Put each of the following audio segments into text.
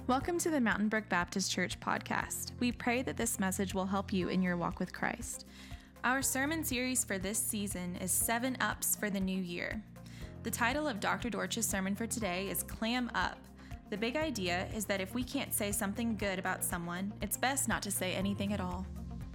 Welcome to the Mountain Brook Baptist Church podcast. We pray that this message will help you in your walk with Christ. Our sermon series for this season is 7 Ups for the New Year. The title of Dr. Dortch's sermon for today is Clam Up. The big idea is that if we can't say something good about someone, it's best not to say anything at all.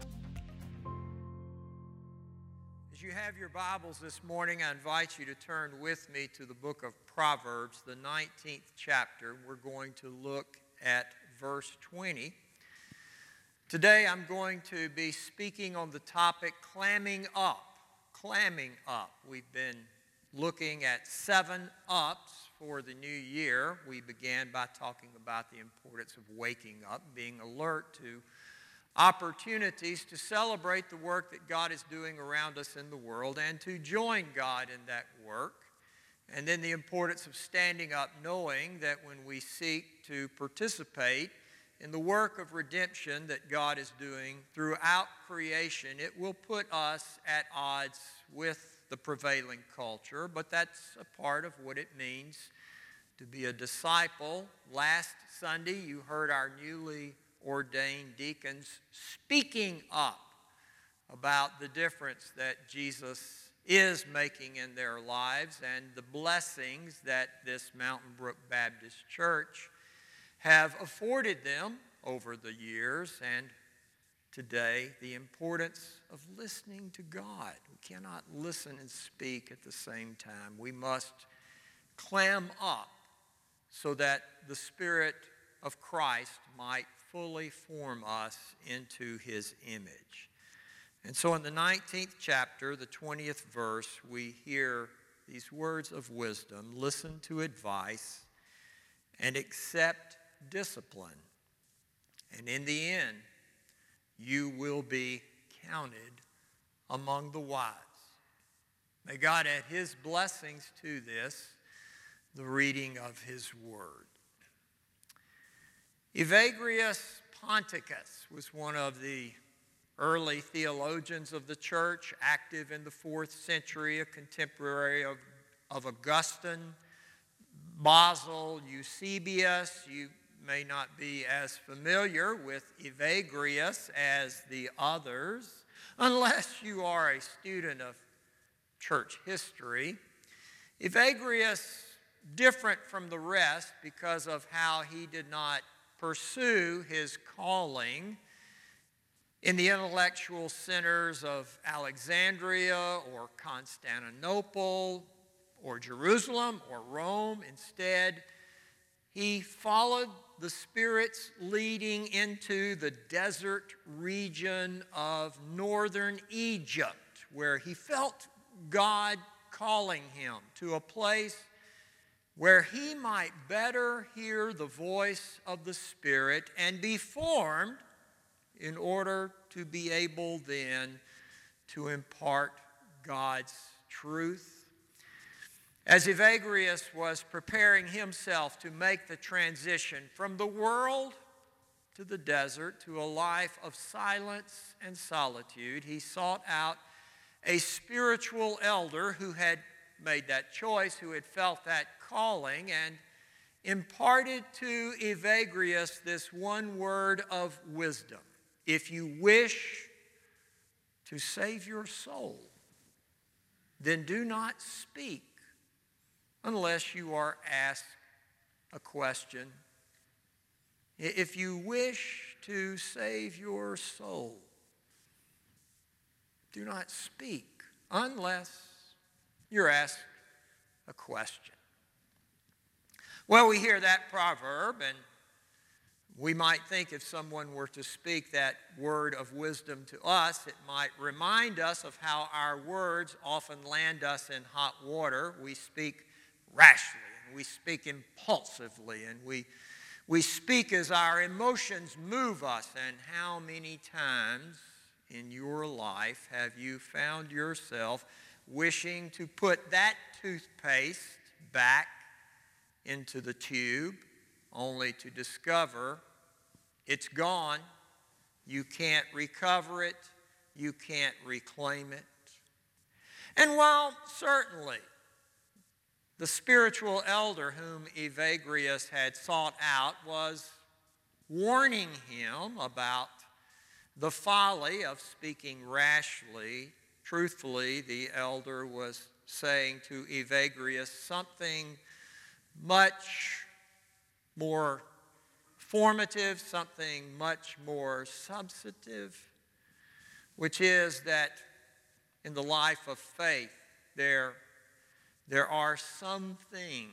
As you have your Bibles this morning, I invite you to turn with me to the book of Proverbs, the 19th chapter. We're going to look at verse 20. Today I'm going to be speaking on the topic clamming up. Clamming up. We've been looking at 7 ups for the new year. We began by talking about the importance of waking up, being alert to opportunities to celebrate the work that God is doing around us in the world and to join God in that work. And then the importance of standing up, knowing that when we seek to participate in the work of redemption that God is doing throughout creation, it will put us at odds with the prevailing culture, but that's a part of what it means to be a disciple. Last Sunday, you heard our newly ordained deacons speaking up about the difference that Jesus is making in their lives and the blessings that this Mountain Brook Baptist Church have afforded them over the years, and today the importance of listening to God. We cannot listen and speak at the same time. We must clam up so that the Spirit of Christ might fully form us into his image. And so in the 19th chapter, the 20th verse, we hear these words of wisdom: listen to advice and accept discipline, and in the end, you will be counted among the wise. May God add his blessings to this, the reading of his word. Evagrius Ponticus was one of the early theologians of the church, active in the 4th century, a contemporary of Augustine. Basil Eusebius, you may not be as familiar with Evagrius as the others, unless you are a student of church history. Evagrius, different from the rest because of how he did not pursue his calling in the intellectual centers of Alexandria or Constantinople or Jerusalem or Rome. Instead, he followed the Spirit's leading into the desert region of northern Egypt, where he felt God calling him to a place where he might better hear the voice of the Spirit and be formed in order to be able then to impart God's truth. As Evagrius was preparing himself to make the transition from the world to the desert to a life of silence and solitude, he sought out a spiritual elder who had made that choice, who had felt that calling, and imparted to Evagrius this one word of wisdom: if you wish to save your soul, then do not speak unless you are asked a question. If you wish to save your soul, do not speak unless you're asked a question. Well, we hear that proverb, and we might think if someone were to speak that word of wisdom to us, it might remind us of how our words often land us in hot water. We speak rashly, and we speak impulsively, and we speak as our emotions move us. And how many times in your life have you found yourself wishing to put that toothpaste back into the tube, only to discover it's gone, you can't recover it, you can't reclaim it? And while certainly the spiritual elder whom Evagrius had sought out was warning him about the folly of speaking rashly. Truthfully, the elder was saying to Evagrius something much more formative, something much more substantive, which is that in the life of faith, there are some things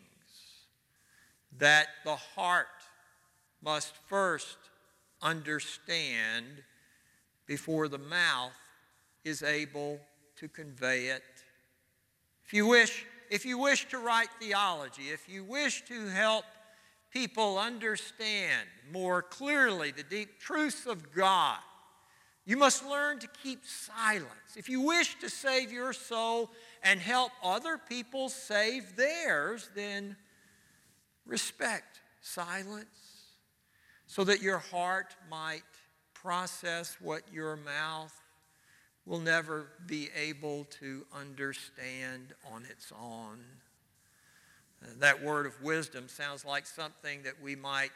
that the heart must first understand before the mouth is able to convey it. If you wish to write theology, if you wish to help people understand more clearly the deep truths of God, you must learn to keep silence. If you wish to save your soul and help other people save theirs, then respect silence so that your heart might process what your mouth will never be able to understand on its own. That word of wisdom sounds like something that we might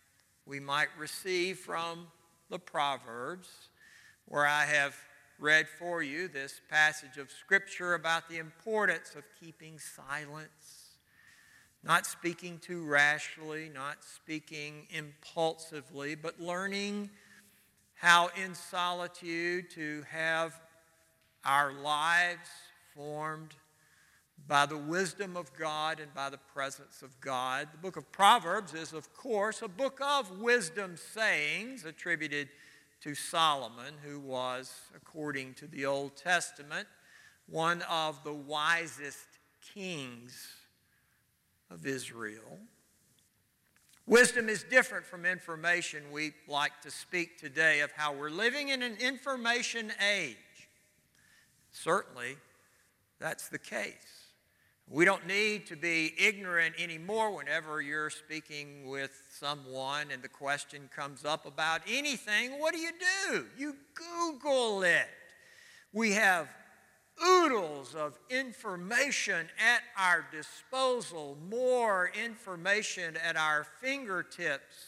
receive from the Proverbs, where I have read for you this passage of Scripture about the importance of keeping silence, not speaking too rashly, not speaking impulsively, but learning how in solitude to have our lives formed by the wisdom of God and by the presence of God. The book of Proverbs is, of course, a book of wisdom sayings attributed to Solomon, who was, according to the Old Testament, one of the wisest kings of Israel. Wisdom is different from information. We like to speak today of how we're living in an information age. Certainly, that's the case. We don't need to be ignorant anymore whenever you're speaking with someone and the question comes up about anything. What do? You Google it. We have oodles of information at our disposal, more information at our fingertips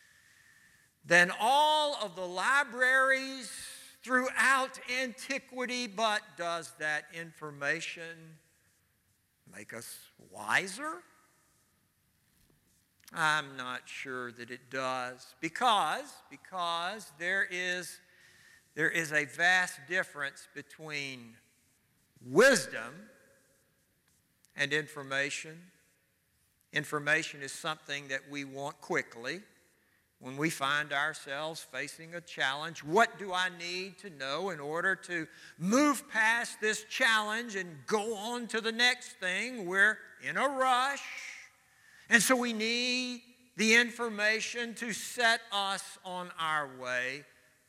than all of the libraries throughout antiquity. But does that information make us wiser? I'm not sure that it does, because there is a vast difference between wisdom and information. Information is something that we want quickly. When we find ourselves facing a challenge, what do I need to know in order to move past this challenge and go on to the next thing? We're in a rush. And so we need the information to set us on our way.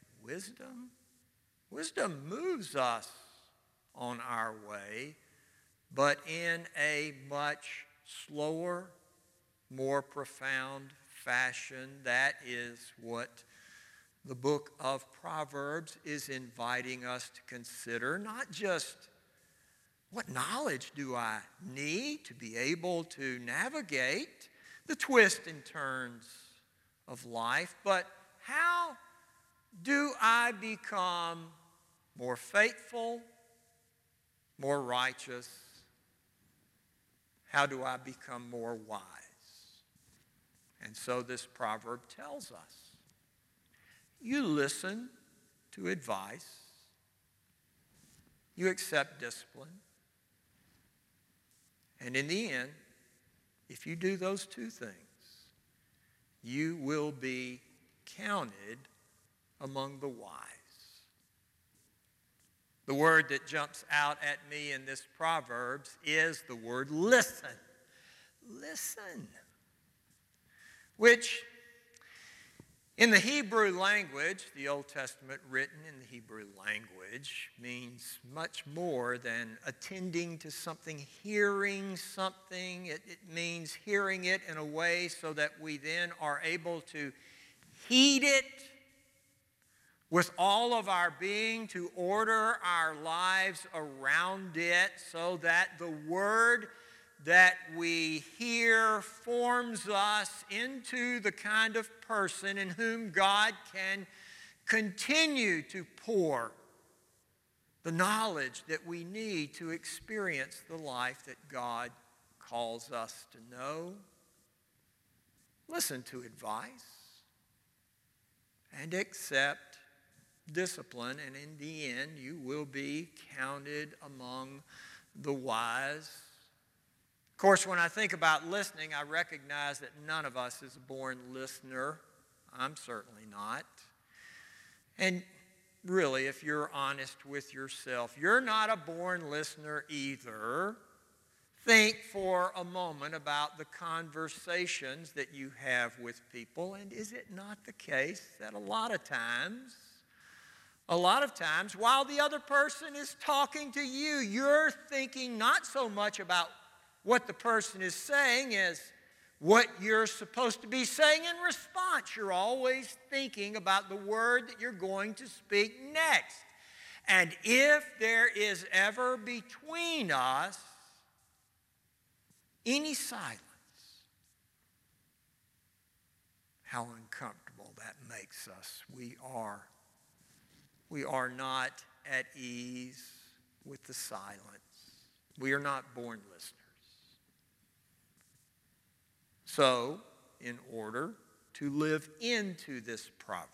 Wisdom moves us on our way, but in a much slower, more profound fashion. That is what the book of Proverbs is inviting us to consider. Not just what knowledge do I need to be able to navigate the twists and turns of life, but how do I become more faithful, more righteous? How do I become more wise? And so this proverb tells us, you listen to advice, you accept discipline, and in the end, if you do those two things, you will be counted among the wise. The word that jumps out at me in this Proverbs is the word listen. Listen. Which in the Hebrew language, the Old Testament written in the Hebrew language, means much more than attending to something, hearing something. It means hearing it in a way so that we then are able to heed it with all of our being, to order our lives around it so that the word that we hear forms us into the kind of person in whom God can continue to pour the knowledge that we need to experience the life that God calls us to know. Listen to advice and accept discipline, and in the end, you will be counted among the wise. Of course, when I think about listening, I recognize that none of us is a born listener. I'm certainly not. And really, if you're honest with yourself, you're not a born listener either. Think for a moment about the conversations that you have with people, and is it not the case that a lot of times, while the other person is talking to you, you're thinking not so much about what the person is saying as what you're supposed to be saying in response. You're always thinking about the word that you're going to speak next. And if there is ever between us any silence, how uncomfortable that makes us. We are not at ease with the silence. We are not born listeners. So, in order to live into this proverb,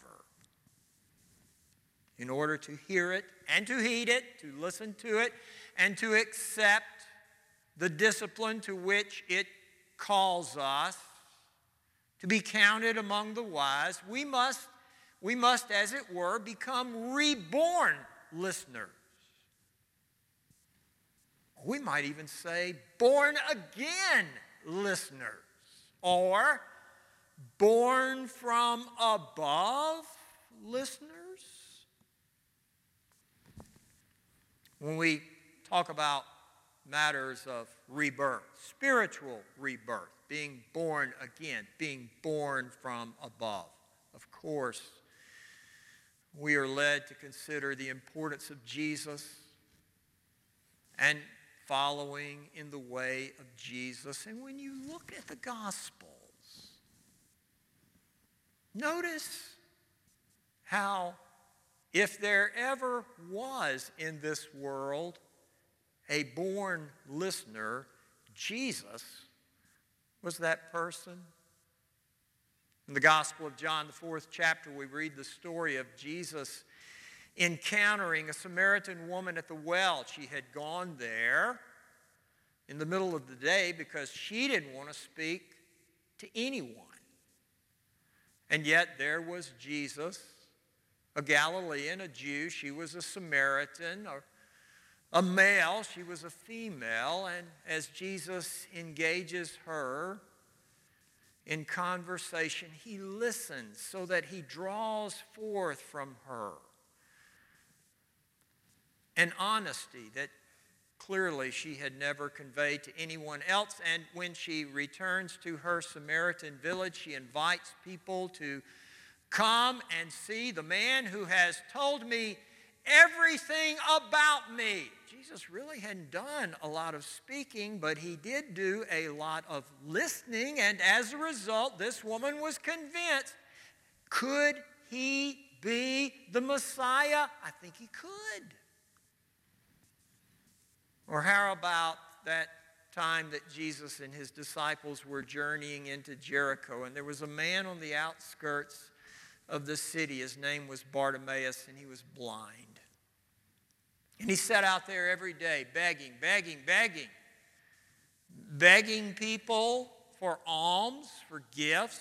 in order to hear it and to heed it, to listen to it, and to accept the discipline to which it calls us, to be counted among the wise, we must, as it were, become reborn listeners. We might even say born again listeners, or born from above listeners. When we talk about matters of rebirth, spiritual rebirth, being born again, being born from above, of course, we are led to consider the importance of Jesus and following in the way of Jesus. And when you look at the Gospels, notice how, if there ever was in this world a born listener, Jesus was that person. In the Gospel of John, the 4th chapter, we read the story of Jesus encountering a Samaritan woman at the well. She had gone there in the middle of the day because she didn't want to speak to anyone. And yet there was Jesus, a Galilean, a Jew. She was a Samaritan, a male. She was a female. And as Jesus engages her in conversation, he listens so that he draws forth from her an honesty that clearly she had never conveyed to anyone else. And when she returns to her Samaritan village, she invites people to come and see the man who has told me everything about me. Jesus really hadn't done a lot of speaking, but he did do a lot of listening. And as a result, this woman was convinced. Could he be the Messiah? I think he could. Or how about that time that Jesus and his disciples were journeying into Jericho, and there was a man on the outskirts of the city. His name was Bartimaeus, and he was blind. And he sat out there every day begging people for alms, for gifts.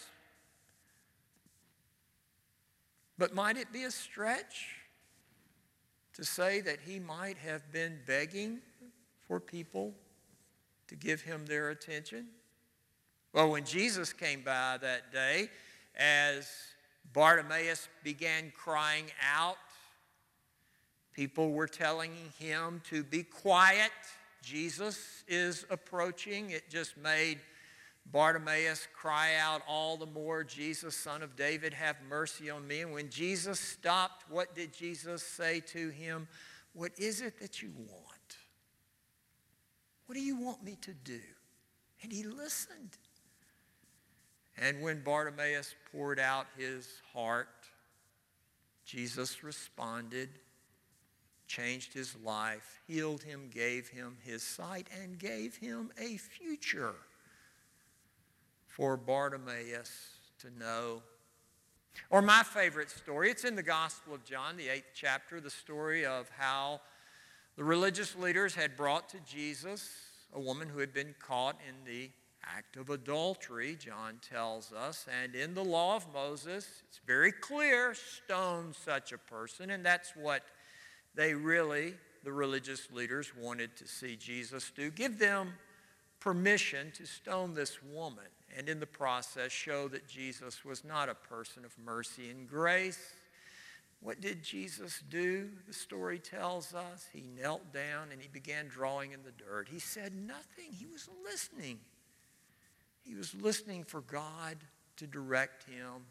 But might it be a stretch to say that he might have been begging for people to give him their attention? Well, when Jesus came by that day, as Bartimaeus began crying out, people were telling him to be quiet. Jesus is approaching. It just made Bartimaeus cry out all the more, Jesus, Son of David, have mercy on me. And when Jesus stopped, what did Jesus say to him? What is it that you want? What do you want me to do? And he listened. And when Bartimaeus poured out his heart, Jesus responded, changed his life, healed him, gave him his sight, and gave him a future for Bartimaeus to know. Or my favorite story, it's in the Gospel of John, the 8th chapter, the story of how the religious leaders had brought to Jesus a woman who had been caught in the act of adultery, John tells us. And in the law of Moses, it's very clear, stone such a person. And that's what the religious leaders, wanted to see Jesus do. Give them permission to stone this woman. And in the process, show that Jesus was not a person of mercy and grace. What did Jesus do? The story tells us he knelt down and he began drawing in the dirt. He said nothing. He was listening. He was listening for God to direct him.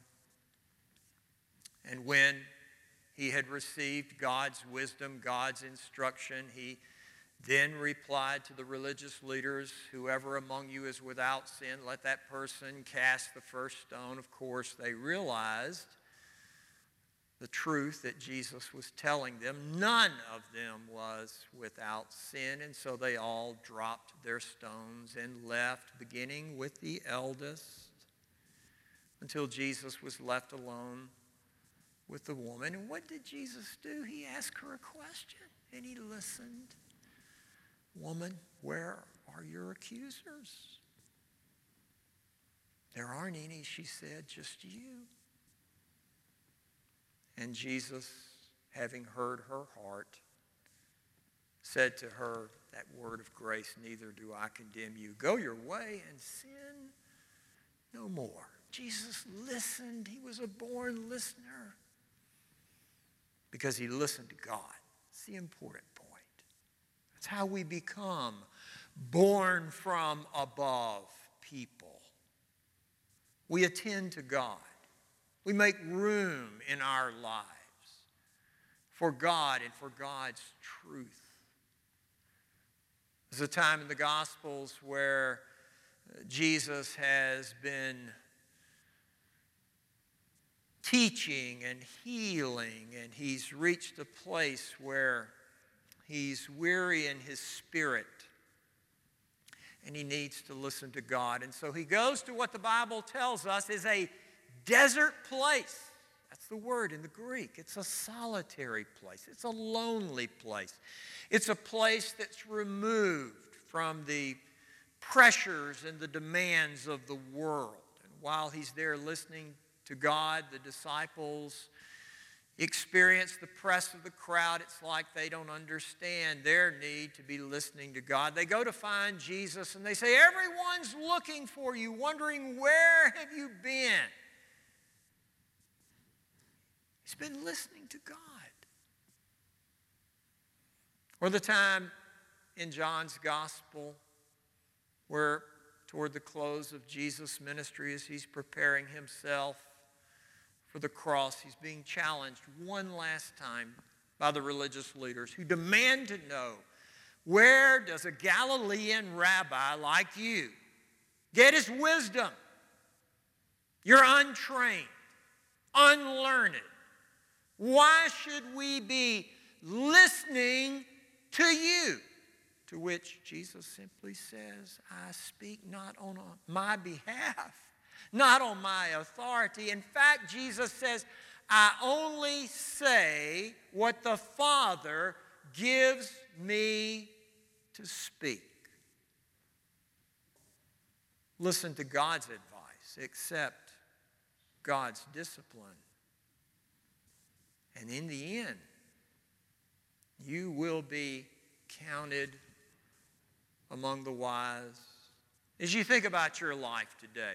And when he had received God's wisdom, God's instruction, he then replied to the religious leaders, whoever among you is without sin, let that person cast the first stone. Of course, they realized the truth that Jesus was telling them. None of them was without sin, and so they all dropped their stones and left, beginning with the eldest, until Jesus was left alone with the woman. And what did Jesus do? He asked her a question, and he listened. Woman, where are your accusers? There aren't any, she said, just you. And Jesus, having heard her heart, said to her that word of grace, neither do I condemn you. Go your way and sin no more. Jesus listened. He was a born listener because he listened to God. It's the important point. That's how we become born from above people. We attend to God. We make room in our lives for God and for God's truth. There's a time in the Gospels where Jesus has been teaching and healing, and he's reached a place where he's weary in his spirit, and he needs to listen to God. And so he goes to what the Bible tells us is a desert place. That's the word in the Greek. It's a solitary place. It's a lonely place. It's a place that's removed from the pressures and the demands of the world. And while he's there listening to God, the disciples experience the press of the crowd. It's like they don't understand their need to be listening to God. They go to find Jesus and they say, everyone's looking for you, wondering, where have you been? He's been listening to God. Or the time in John's gospel where toward the close of Jesus' ministry, as he's preparing himself for the cross, he's being challenged one last time by the religious leaders who demand to know, where does a Galilean rabbi like you get his wisdom? You're untrained, unlearned. Why should we be listening to you? To which Jesus simply says, I speak not on my behalf, not on my authority. In fact, Jesus says, I only say what the Father gives me to speak. Listen to God's advice, accept God's discipline. And in the end, you will be counted among the wise. As you think about your life today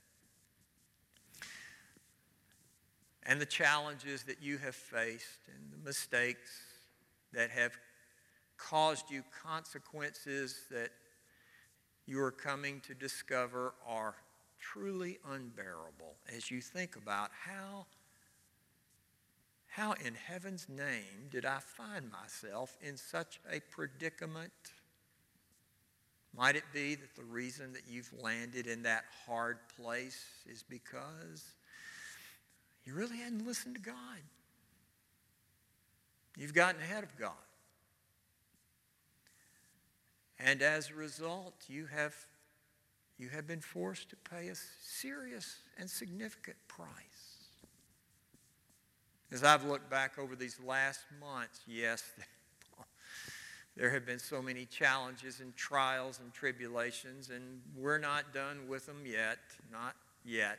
and the challenges that you have faced and the mistakes that have caused you consequences that you are coming to discover are truly unbearable, as you think about how in heaven's name did I find myself in such a predicament? Might it be that the reason that you've landed in that hard place is because you really hadn't listened to God? You've gotten ahead of God. And as a result, you have been forced to pay a serious and significant price. As I've looked back over these last months, yes, there have been so many challenges and trials and tribulations, and we're not done with them yet, not yet.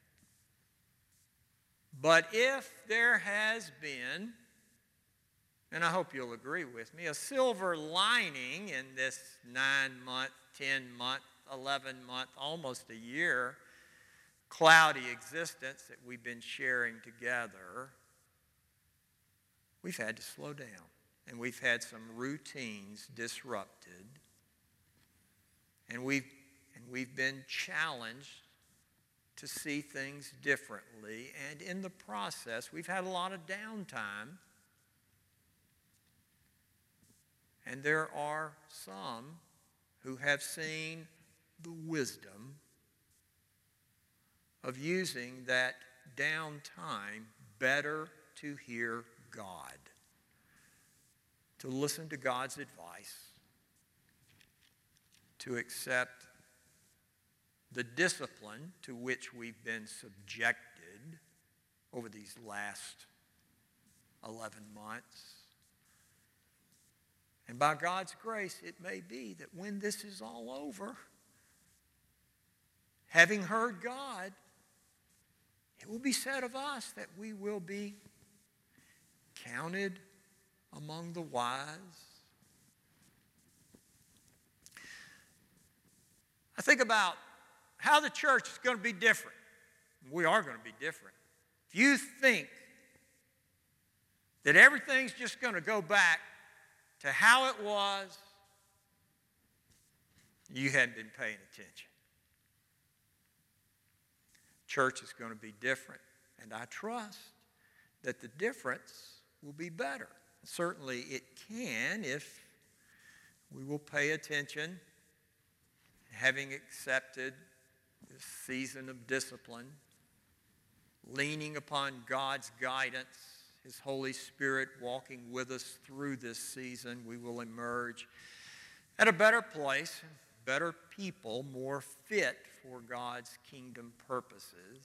But if there has been, and I hope you'll agree with me, a silver lining in this 9-month, 10-month, 11-month, almost a year cloudy existence that we've been sharing together, we've had to slow down. And we've had some routines disrupted. And we've been challenged to see things differently. And in the process, we've had a lot of downtime. And there are some who have seen the wisdom of using that downtime better to hear God, to listen to God's advice, to accept the discipline to which we've been subjected over these last 11 months. And by God's grace, it may be that when this is all over, having heard God, it will be said of us that we will be counted among the wise. I think about how the church is going to be different. We are going to be different. If you think that everything's just going to go back to how it was, you hadn't been paying attention. Church is going to be different, and I trust that the difference will be better. Certainly it can if we will pay attention, having accepted this season of discipline, leaning upon God's guidance, His Holy Spirit walking with us through this season, we will emerge at a better place, better people, more fit for God's kingdom purposes.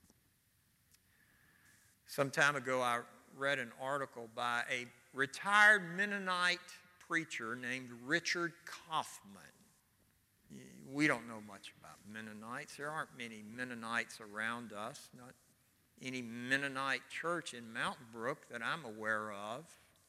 Some time ago, I read an article by a retired Mennonite preacher named Richard Kaufman. We don't know much about Mennonites. There aren't many Mennonites around us, not any Mennonite church in Mountain Brook that I'm aware of.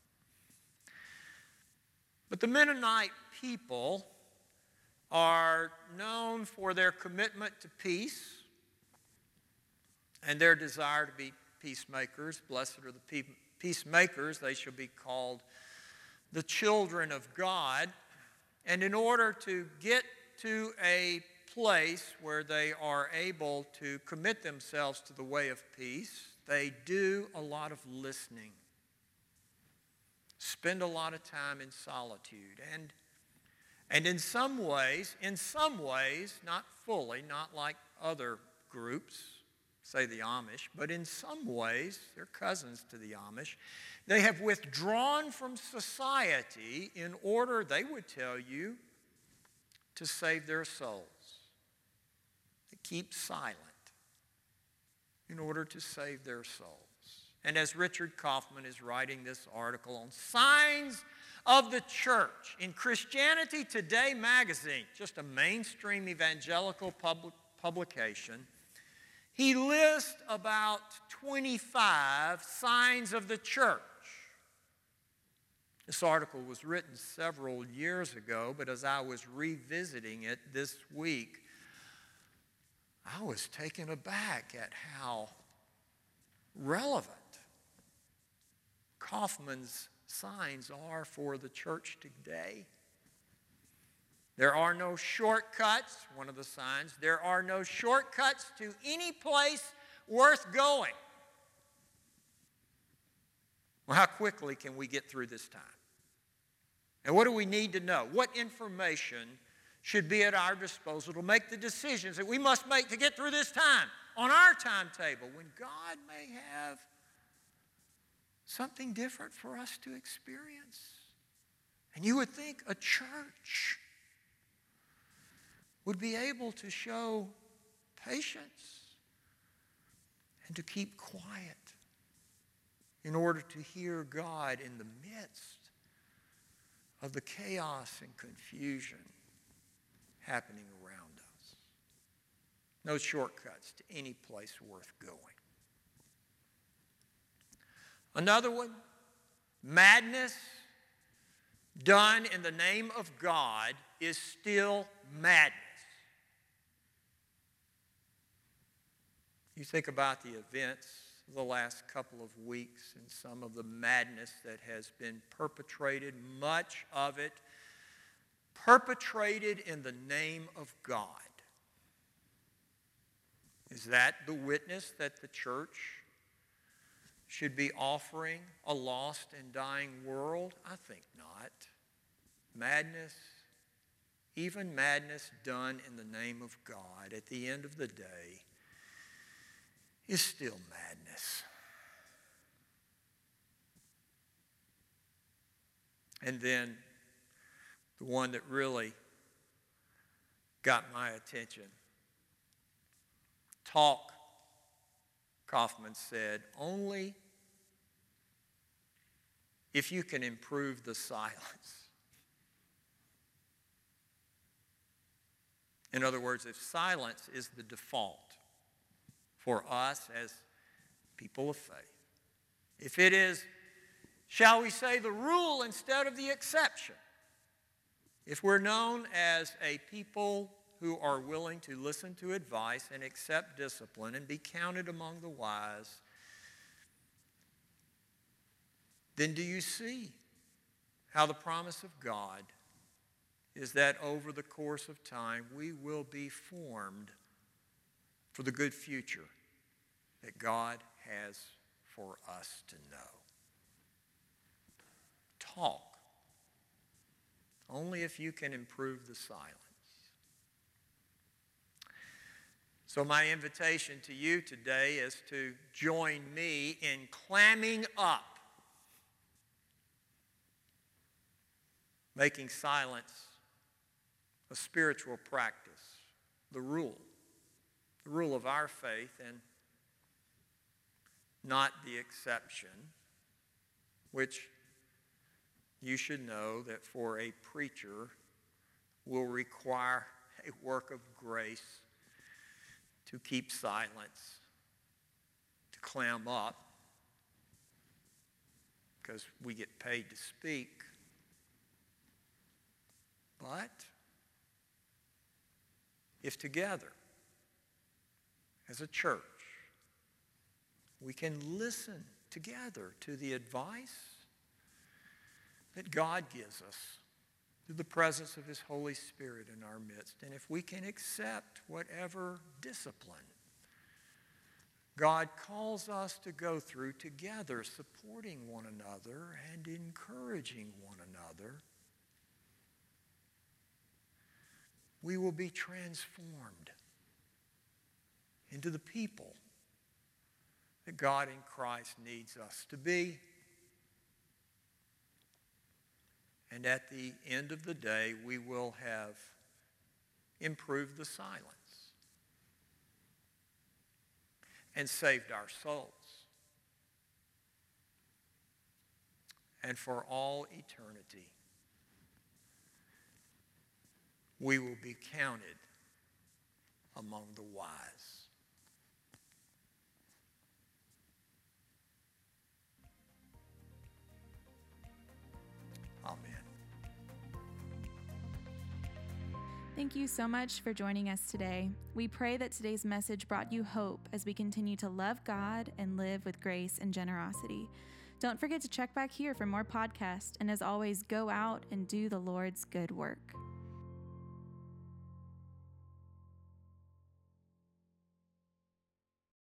But the Mennonite people are known for their commitment to peace and their desire to be peacemakers. Blessed are the peacemakers, they shall be called the children of God. And in order to get to a place where they are able to commit themselves to the way of peace, they do a lot of listening, spend a lot of time in solitude. And in some ways, not fully, not like other groups, say the Amish, but in some ways, they're cousins to the Amish. They have withdrawn from society in order, they would tell you, to save their souls. They keep silent in order to save their souls. And as Richard Kaufman is writing this article on signs of the church in Christianity Today magazine, just a mainstream evangelical publication, he lists about 25 signs of the church. This article was written several years ago, but as I was revisiting it this week, I was taken aback at how relevant Kaufman's signs are for the church today. There are no shortcuts, one of the signs. There are no shortcuts to any place worth going. Well, how quickly can we get through this time? And what do we need to know? What information should be at our disposal to make the decisions that we must make to get through this time on our timetable, when God may have something different for us to experience. And you would think a church would be able to show patience and to keep quiet in order to hear God in the midst of the chaos and confusion happening around us. No shortcuts to any place worth going. Another one, madness done in the name of God is still madness. You think about the events of the last couple of weeks and some of the madness that has been perpetrated, much of it perpetrated in the name of God. Is that the witness that the church should be offering a lost and dying world? I think not. Madness, even madness done in the name of God, at the end of the day, is still madness. And then the one that really got my attention. Talk, Kaufman said, only if you can improve the silence. In other words, if silence is the default for us as people of faith, if it is, shall we say, the rule instead of the exception, if we're known as a people who are willing to listen to advice and accept discipline and be counted among the wise, then do you see how the promise of God is that over the course of time we will be formed for the good future that God has for us to know? Talk. Only if you can improve the silence. So my invitation to you today is to join me in clamming up, making silence a spiritual practice, the rule of our faith and not the exception, which you should know that for a preacher will require a work of grace to keep silence, to clam up, because we get paid to speak. But if together, as a church, we can listen together to the advice that God gives us through the presence of His Holy Spirit in our midst, and if we can accept whatever discipline God calls us to go through together, supporting one another and encouraging one another, we will be transformed into the people that God in Christ needs us to be. And at the end of the day, we will have improved the silence and saved our souls. And for all eternity, we will be counted among the wise. Amen. Thank you so much for joining us today. We pray that today's message brought you hope as we continue to love God and live with grace and generosity. Don't forget to check back here for more podcasts, and as always, go out and do the Lord's good work.